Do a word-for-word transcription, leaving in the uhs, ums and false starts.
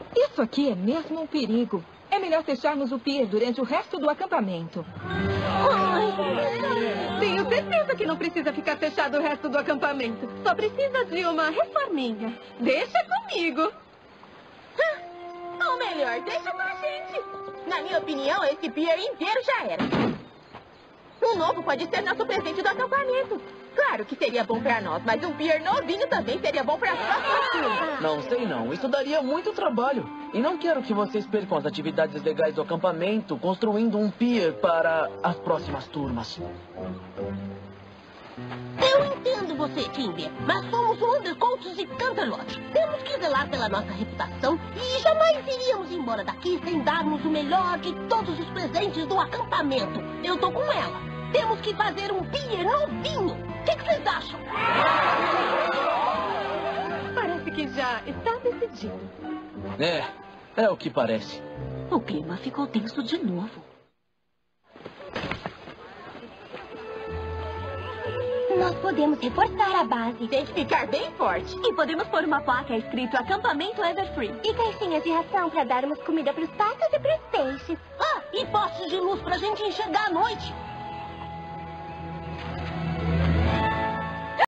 Isso aqui é mesmo um perigo. É melhor fecharmos o pier durante o resto do acampamento. Ai, tenho certeza que não precisa ficar fechado o resto do acampamento. Só precisa de uma reforminha. Deixa comigo. Ou melhor, deixa com a gente. Na minha opinião, esse pier inteiro já era. Um novo pode ser nosso presente do acampamento. Claro que seria bom pra nós, mas um pier novinho também seria bom pra próximas turmas. Não sei não, isso daria muito trabalho. E não quero que vocês percam as atividades legais do acampamento construindo um pier para as próximas turmas. Eu entendo você, Timber, mas somos o Undercoats de Canterlot. Temos que zelar pela nossa reputação e jamais iríamos embora daqui sem darmos o melhor de todos os presentes do acampamento. Eu tô com ela. Temos que fazer um pier novinho. O que, que vocês acham? Parece que já está decidido. É, é o que parece. O clima ficou tenso de novo. Nós podemos reforçar a base. Tem que ficar bem forte. E podemos pôr uma placa escrito Acampamento Everfree. E caixinhas de ração para darmos comida para os patos e para os peixes. Ah, e postes de luz pra gente enxergar à noite.